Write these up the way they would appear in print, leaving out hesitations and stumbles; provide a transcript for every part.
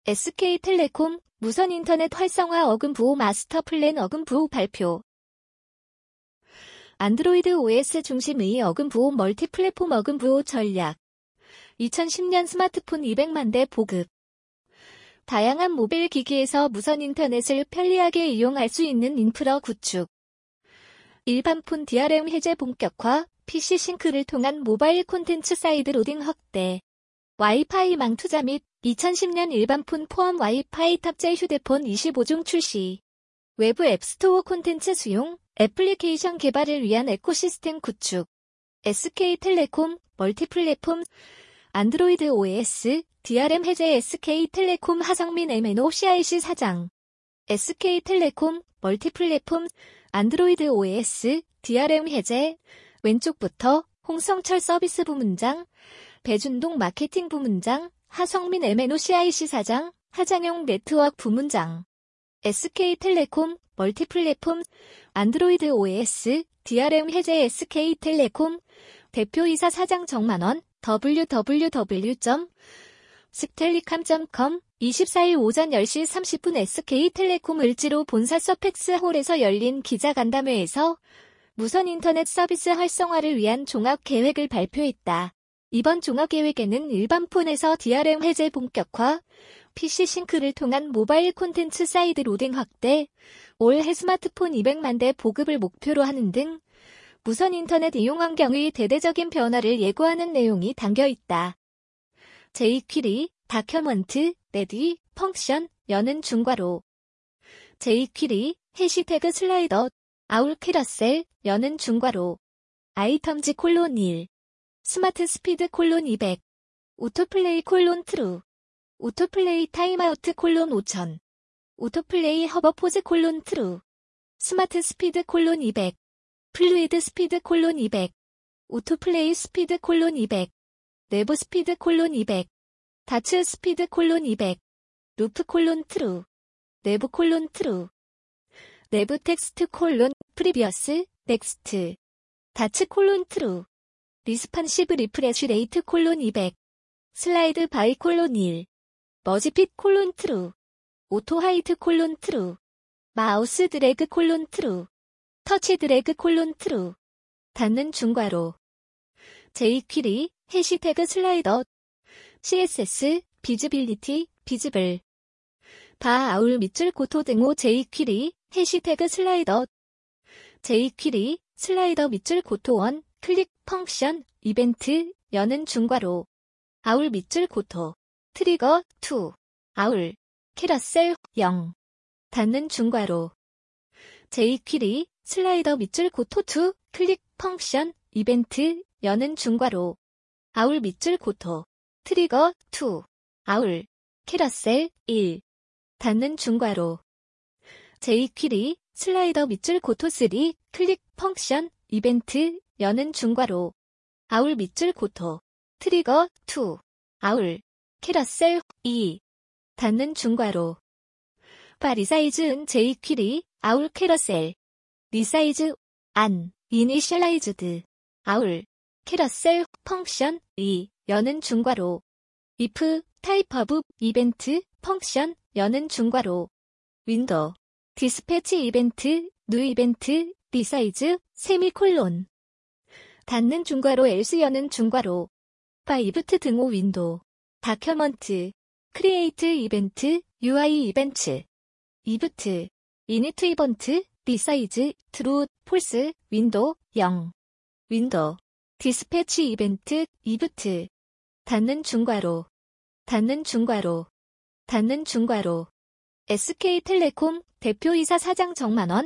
SK텔레콤 무선 인터넷 활성화 어금부호 마스터 플랜 어금부호 발표. 안드로이드 OS 중심의 어금부호 멀티 플랫폼 어금부호 전략. 2010년 스마트폰 200만 대 보급. 다양한 모바일 기기에서 무선 인터넷을 편리하게 이용할 수 있는 인프라 구축. 일반 폰 DRM 해제 본격화, PC 싱크를 통한 모바일 콘텐츠 사이드 로딩 확대. 와이파이망 투자 및 2010년 일반 폰 포함 와이파이 탑재 휴대폰 25종 출시. 외부 앱스토어 콘텐츠 수용, 애플리케이션 개발을 위한 에코시스템 구축. SK텔레콤 멀티플랫폼 안드로이드 OS DRM 해제 SK텔레콤 하성민 MNO-CIC 사장. SK텔레콤 멀티플랫폼 안드로이드 OS DRM 해제. 왼쪽부터 홍성철 서비스 부문장, 배준동 마케팅 부문장, 하성민 MNO-CIC 사장, 하장용 네트워크 부문장. SK텔레콤 멀티플랫폼 안드로이드 OS DRM 해제 SK텔레콤 대표이사 사장 정만원 www.sktellicom.com 24일 오전 10시 30분 SK텔레콤 을지로 본사 서펙스홀에서 열린 기자간담회에서 무선 인터넷 서비스 활성화를 위한 종합계획을 발표했다. 이번 종합계획에는 일반 폰에서 DRM 해제 본격화, PC 싱크를 통한 모바일 콘텐츠 사이드 로딩 확대, 올해 스마트폰 200만 대 보급을 목표로 하는 등 무선 인터넷 이용 환경의 대대적인 변화를 예고하는 내용이 담겨 있다. jQuery, 다큐먼트, 레디, 펑션, 여는 중괄호. jQuery, 해시태그 슬라이더, 아울 캐러셀, 여는 중괄호. 아이텀즈 콜론 1. 스마트 스피드 콜론 200. 오토플레이 콜론 트루. 오토플레이 타임아우트 콜론 5000. 오토플레이 허버포즈 콜론 트루. 스마트 스피드 콜론 200. 플루이드 스피드 콜론 200. 오토플레이 스피드 콜론 200. 내부 스피드 콜론 200. 다츠 스피드 콜론 200. 루프 콜론 트루. 내부 콜론 트루. 내부 텍스트 콜론 프리비어스 넥스트. 다츠 콜론 트루. 리스판시브 리프레쉬 레이트 콜론 200. 슬라이드 바이 콜론 1. 머지핏 콜론 트루. 오토 하이트 콜론 트루. 마우스 드래그 콜론 트루. 터치 드래그 콜론 트루. 닫는 중괄호. jQuery, 해시태그 슬라이더. CSS, 비즈빌리티, 비즈블. 바 아울 밑줄 고토 등호 jQuery, 해시태그 슬라이더. jQuery, 슬라이더 밑줄 고토 1, 클릭 펑션, 이벤트, 여는 중괄호. 아울 밑줄 고토. 트리거 2. 아울. 캐러셀 0. 닫는 중괄호. jQuery, 슬라이더 밑줄 고토 2, 클릭 펑션, 이벤트, 여는 중괄호. 아울 밑줄 고토. 트리거 2. 아울. 캐러셀 1. 닫는 중괄호. jQuery, 슬라이더 밑줄 고토 3, 클릭 펑션, 이벤트, 여는 중괄호. 아울 밑줄 고토. 트리거 2. 아울. 캐러셀 2. 닫는 중괄호. 바 리사이즈은 jQuery, 아울 캐러셀. 리사이즈, 안, 이니셜라이즈드. 아울. 캐러셀, 펑션, 2, 여는 중괄호. if, 타입 오브, 이벤트, 펑션, 여는 중괄호. 윈도우. 디스패치 이벤트, 뉴 이벤트, 리사이즈, 세미콜론. 닫는 중괄호 else 여는 중괄호. 바 이브트 등호 윈도우. 다큐먼트. 크리에이트 이벤트, UI 이벤트. 이브트. 이니트 이벤트, 리사이즈, 트루, 폴스, 윈도우, 0. 윈도우. 디스패치 이벤트, 이브트. 닫는 중괄호. 닫는 중괄호. 닫는 중괄호. SK텔레콤 대표이사 사장 정만원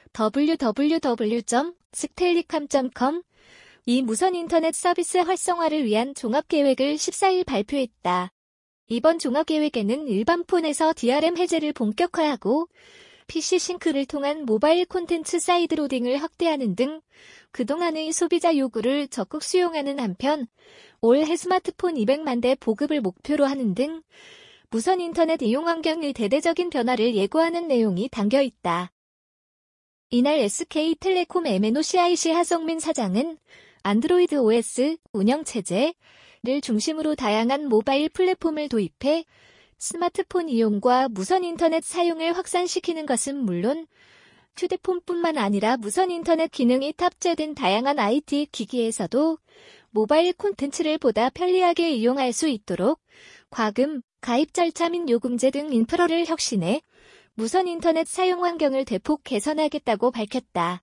www.sktellicom.com 이 무선 인터넷 서비스 활성화를 위한 종합계획을 14일 발표했다. 이번 종합계획에는 일반 폰에서 DRM 해제를 본격화하고 PC 싱크를 통한 모바일 콘텐츠 사이드 로딩을 확대하는 등 그동안의 소비자 요구를 적극 수용하는 한편 올해 스마트폰 200만 대 보급을 목표로 하는 등 무선 인터넷 이용 환경의 대대적인 변화를 예고하는 내용이 담겨 있다. 이날 SK텔레콤 MNO-CIC 하성민 사장은 안드로이드 OS 운영체제를 중심으로 다양한 모바일 플랫폼을 도입해 스마트폰 이용과 무선 인터넷 사용을 확산시키는 것은 물론 휴대폰뿐만 아니라 무선 인터넷 기능이 탑재된 다양한 IT 기기에서도 모바일 콘텐츠를 보다 편리하게 이용할 수 있도록 과금, 가입 절차 및 요금제 등 인프라를 혁신해 무선 인터넷 사용 환경을 대폭 개선하겠다고 밝혔다.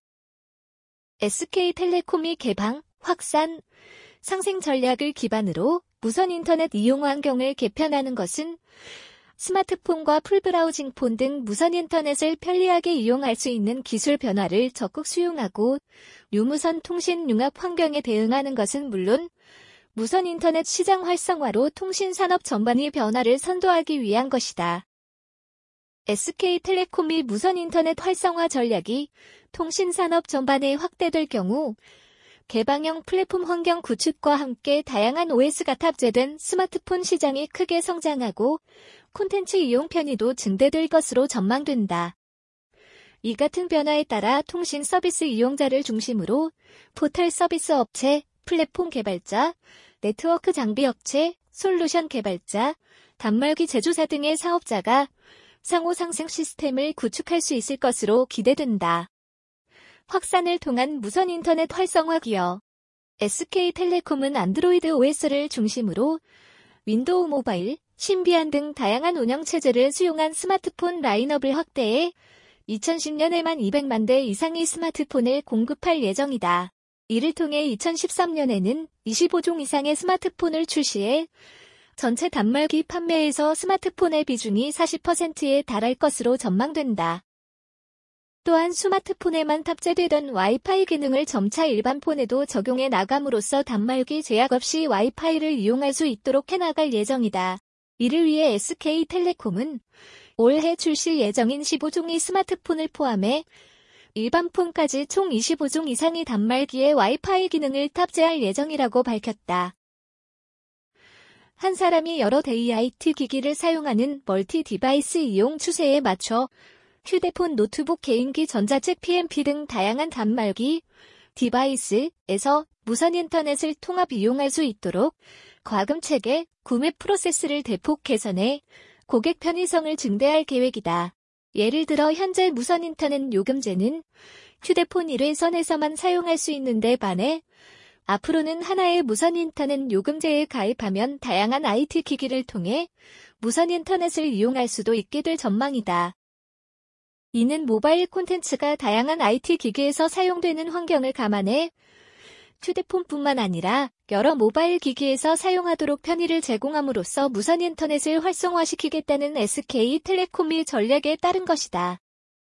SK텔레콤이 개방, 확산, 상생 전략을 기반으로 무선 인터넷 이용 환경을 개편하는 것은 스마트폰과 풀브라우징폰 등 무선 인터넷을 편리하게 이용할 수 있는 기술 변화를 적극 수용하고 유무선 통신 융합 환경에 대응하는 것은 물론 무선 인터넷 시장 활성화로 통신 산업 전반의 변화를 선도하기 위한 것이다. SK텔레콤이 무선 인터넷 활성화 전략이 통신 산업 전반에 확대될 경우 개방형 플랫폼 환경 구축과 함께 다양한 OS가 탑재된 스마트폰 시장이 크게 성장하고 콘텐츠 이용 편의도 증대될 것으로 전망된다. 이 같은 변화에 따라 통신 서비스 이용자를 중심으로 포털 서비스 업체, 플랫폼 개발자, 네트워크 장비 업체, 솔루션 개발자, 단말기 제조사 등의 사업자가 상호 상생 시스템을 구축할 수 있을 것으로 기대된다. 확산을 통한 무선 인터넷 활성화 기여. SK텔레콤은 안드로이드 OS를 중심으로 윈도우 모바일, 신비안 등 다양한 운영체제를 수용한 스마트폰 라인업을 확대해 2010년에만 200만 대 이상의 스마트폰을 공급할 예정이다. 이를 통해 2013년에는 25종 이상의 스마트폰을 출시해 전체 단말기 판매에서 스마트폰의 비중이 40%에 달할 것으로 전망된다. 또한 스마트폰에만 탑재되던 와이파이 기능을 점차 일반 폰에도 적용해 나감으로써 단말기 제약 없이 와이파이를 이용할 수 있도록 해나갈 예정이다. 이를 위해 SK텔레콤은 올해 출시 예정인 15종의 스마트폰을 포함해 일반 폰까지 총 25종 이상의 단말기에 와이파이 기능을 탑재할 예정이라고 밝혔다. 한 사람이 여러 대의 IT 기기를 사용하는 멀티 디바이스 이용 추세에 맞춰 휴대폰, 노트북, 개인기, 전자책, PMP 등 다양한 단말기, 디바이스에서 무선 인터넷을 통합 이용할 수 있도록 과금 체계, 구매 프로세스를 대폭 개선해 고객 편의성을 증대할 계획이다. 예를 들어 현재 무선 인터넷 요금제는 휴대폰 1회선에서만 사용할 수 있는데 반해 앞으로는 하나의 무선 인터넷 요금제에 가입하면 다양한 IT 기기를 통해 무선 인터넷을 이용할 수도 있게 될 전망이다. 이는 모바일 콘텐츠가 다양한 IT 기기에서 사용되는 환경을 감안해 휴대폰뿐만 아니라 여러 모바일 기기에서 사용하도록 편의를 제공함으로써 무선 인터넷을 활성화시키겠다는 SK텔레콤의 전략에 따른 것이다.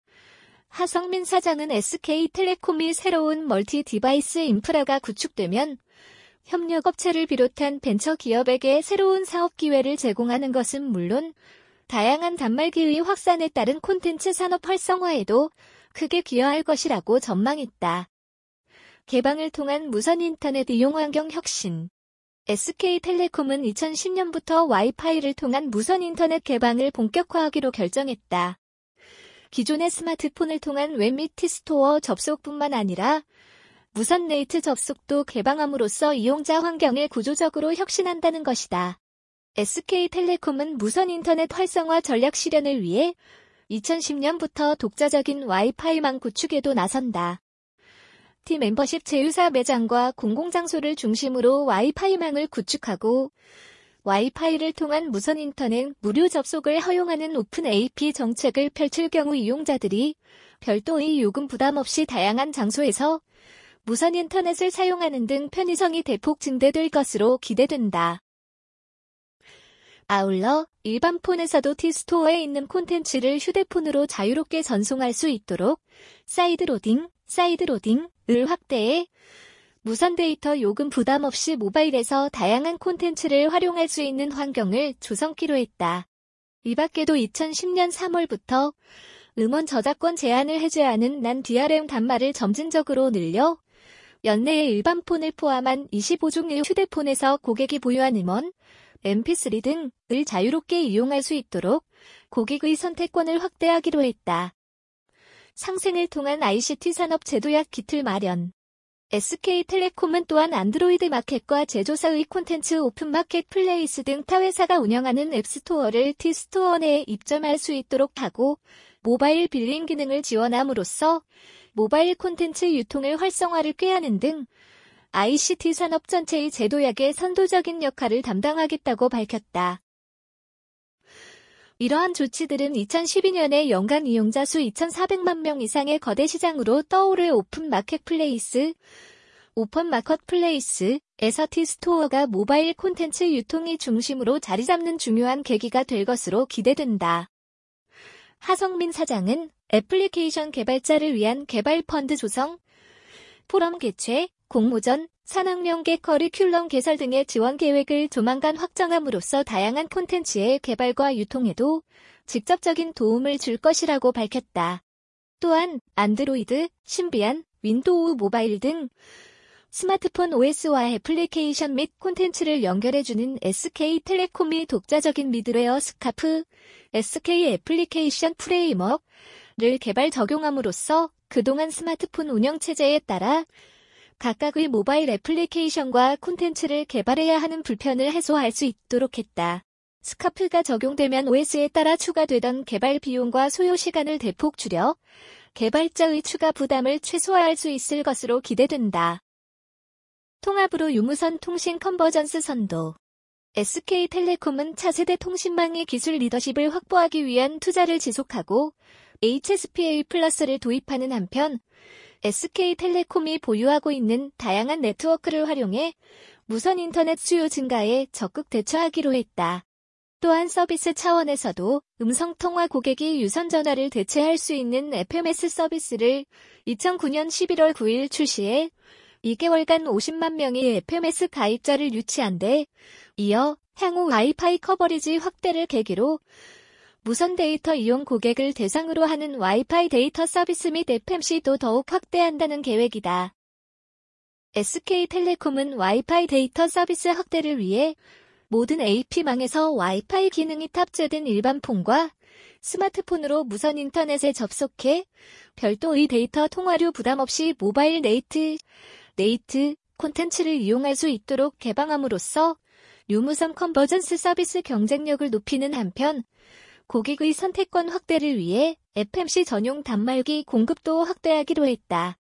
하성민 사장은 SK텔레콤이 새로운 멀티 디바이스 인프라가 구축되면 협력업체를 비롯한 벤처기업에게 새로운 사업 기회를 제공하는 것은 물론 다양한 단말기의 확산에 따른 콘텐츠 산업 활성화에도 크게 기여할 것이라고 전망했다. 개방을 통한 무선 인터넷 이용 환경 혁신. SK텔레콤은 2010년부터 와이파이를 통한 무선 인터넷 개방을 본격화하기로 결정했다. 기존의 스마트폰을 통한 웹 및 티스토어 접속뿐만 아니라 무선 네이트 접속도 개방함으로써 이용자 환경을 구조적으로 혁신한다는 것이다. SK텔레콤은 무선 인터넷 활성화 전략 실현을 위해 2010년부터 독자적인 와이파이망 구축에도 나선다. T 멤버십 제휴사 매장과 공공장소를 중심으로 와이파이망을 구축하고 와이파이를 통한 무선 인터넷 무료 접속을 허용하는 오픈 AP 정책을 펼칠 경우 이용자들이 별도의 요금 부담 없이 다양한 장소에서 무선 인터넷을 사용하는 등 편의성이 대폭 증대될 것으로 기대된다. 아울러 일반 폰에서도 T스토어에 있는 콘텐츠를 휴대폰으로 자유롭게 전송할 수 있도록 사이드로딩을 확대해 무선 데이터 요금 부담 없이 모바일에서 다양한 콘텐츠를 활용할 수 있는 환경을 조성키로 했다. 이 밖에도 2010년 3월부터 음원 저작권 제한을 해제하는 난 DRM 단말을 점진적으로 늘려 연내에 일반 폰을 포함한 25종의 휴대폰에서 고객이 보유한 음원, MP3 등을 자유롭게 이용할 수 있도록 고객의 선택권을 확대하기로 했다. 상생을 통한 ICT 산업 제도약 기틀 마련. SK텔레콤은 또한 안드로이드 마켓과 제조사의 콘텐츠 오픈마켓플레이스 등 타 회사가 운영하는 앱스토어를 T스토어 내에 입점할 수 있도록 하고 모바일 빌링 기능을 지원함으로써 모바일 콘텐츠 유통을 활성화를 꾀하는 등 ICT 산업 전체의 제도약의 선도적인 역할을 담당하겠다고 밝혔다. 이러한 조치들은 2012년에 연간 이용자 수 2,400만 명 이상의 거대 시장으로 떠오를 오픈 마켓플레이스에서 T스토어가 모바일 콘텐츠 유통이 중심으로 자리 잡는 중요한 계기가 될 것으로 기대된다. 하성민 사장은 애플리케이션 개발자를 위한 개발 펀드 조성, 포럼 개최, 공모전, 산학연계 커리큘럼 개설 등의 지원 계획을 조만간 확정함으로써 다양한 콘텐츠의 개발과 유통에도 직접적인 도움을 줄 것이라고 밝혔다. 또한 안드로이드, 신비안, 윈도우 모바일 등 스마트폰 OS와 애플리케이션 및 콘텐츠를 연결해주는 SK텔레콤이 독자적인 미들웨어 스카프, SK 애플리케이션 프레임워크를 개발 적용함으로써 그동안 스마트폰 운영체제에 따라 각각의 모바일 애플리케이션과 콘텐츠를 개발해야 하는 불편을 해소할 수 있도록 했다. 스카프가 적용되면 OS에 따라 추가되던 개발 비용과 소요 시간을 대폭 줄여 개발자의 추가 부담을 최소화할 수 있을 것으로 기대된다. 통합으로 유무선 통신 컨버전스 선도. SK텔레콤은 차세대 통신망의 기술 리더십을 확보하기 위한 투자를 지속하고 HSPA 플러스를 도입하는 한편 SK텔레콤이 보유하고 있는 다양한 네트워크를 활용해 무선 인터넷 수요 증가에 적극 대처하기로 했다. 또한 서비스 차원에서도 음성통화 고객이 유선전화를 대체할 수 있는 FMS 서비스를 2009년 11월 9일 출시해 2개월간 50만 명의 FMS 가입자를 유치한 데 이어 향후 와이파이 커버리지 확대를 계기로 무선 데이터 이용 고객을 대상으로 하는 와이파이 데이터 서비스 및 FMC도 더욱 확대한다는 계획이다. SK텔레콤은 와이파이 데이터 서비스 확대를 위해 모든 AP망에서 와이파이 기능이 탑재된 일반 폰과 스마트폰으로 무선 인터넷에 접속해 별도의 데이터 통화료 부담 없이 모바일 네이트 콘텐츠를 이용할 수 있도록 개방함으로써 유무선 컨버전스 서비스 경쟁력을 높이는 한편 고객의 선택권 확대를 위해 FMC 전용 단말기 공급도 확대하기로 했다.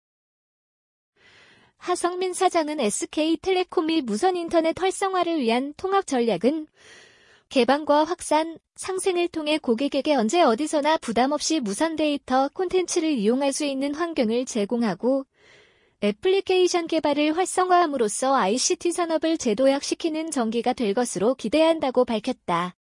하성민 사장은 SK텔레콤이 무선 인터넷 활성화를 위한 통합 전략은 개방과 확산, 상생을 통해 고객에게 언제 어디서나 부담 없이 무선 데이터 콘텐츠를 이용할 수 있는 환경을 제공하고 애플리케이션 개발을 활성화함으로써 ICT 산업을 재도약시키는 전기가 될 것으로 기대한다고 밝혔다.